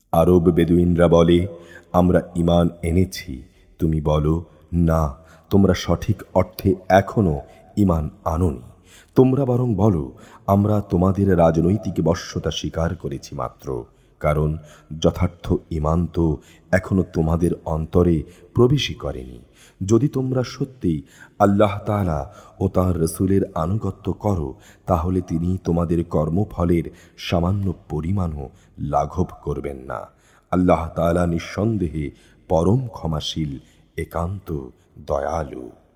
আরব বেদুইনরা বলে, আমরা ঈমান এনেছি। তুমি বলো, না, তোমরা সঠিক অর্থে এখনো ঈমান আনোনি। তোমরা বরং বলো, আমরা তোমাদের রাজনৈতিক বশ্যতা স্বীকার করেছি মাত্র, কারণ যথার্থ ঈমান তো এখনো তোমাদের অন্তরে প্রবেশই করেনি। যদি তোমরা সত্যি আল্লাহ তাআলা ও তাঁর রসূলের আনুগত্য করো, তাহলে তিনি তোমাদের কর্মফলের সামান্য পরিমাণও লাঘব করবেন না। আল্লাহ তাআলা নিঃসন্দেহে পরম ক্ষমাশীল, একান্ত দয়ালু।